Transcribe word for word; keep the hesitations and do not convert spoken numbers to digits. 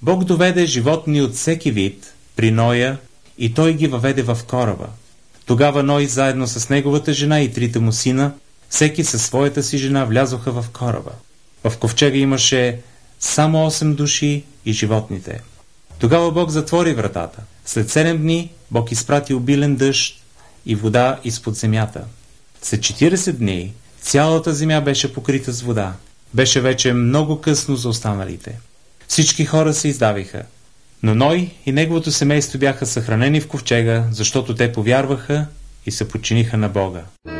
Бог доведе животни от всеки вид при Ноя и той ги въведе в кораба. Тогава Ной заедно с неговата жена и трите му сина, всеки със своята си жена, влязоха в кораба. В ковчега имаше само осем души и животните. Тогава Бог затвори вратата. След седем дни Бог изпрати обилен дъжд и вода изпод земята. След четиридесет дни цялата земя беше покрита с вода. Беше вече много късно за останалите. Всички хора се издавиха. Но Ной и неговото семейство бяха съхранени в ковчега, защото те повярваха и се подчиниха на Бога.